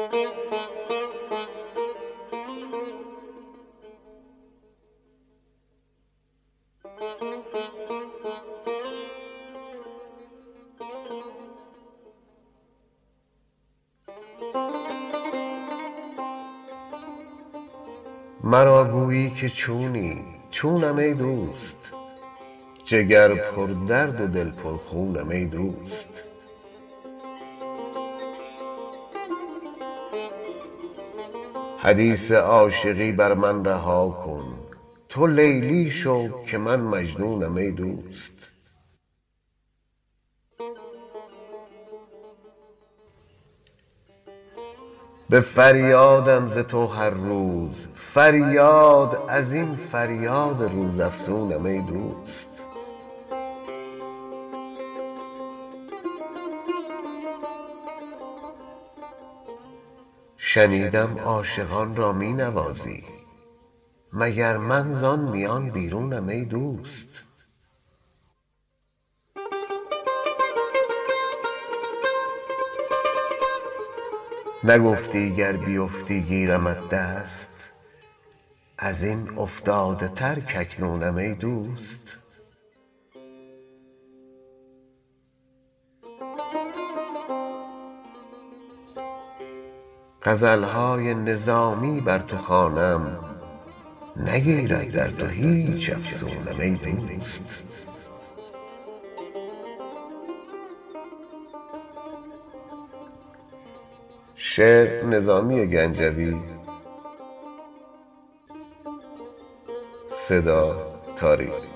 مرا گویی که چونی، چونم ای دوست، جگر پر درد و دل پر خونم ای دوست. حدیث عاشقی بر من رها کن، تو لیلی شو که من مجنونم ای دوست. به فریادم ز تو هر روز، فریاد از این فریاد روزافزونم ای دوست. شنیدم عاشقان را می نوازی، مگر من زان میان بیرونم ای دوست. نگفتی گر بیفتی گیرمت دست، از این افتاده تر کاکنونم ای دوست. غزل های نظامی بر تو خوانم، نگیرد در تو هیچ افسونم ای دوست. شعر نظامی گنجوی، صدا تاریک.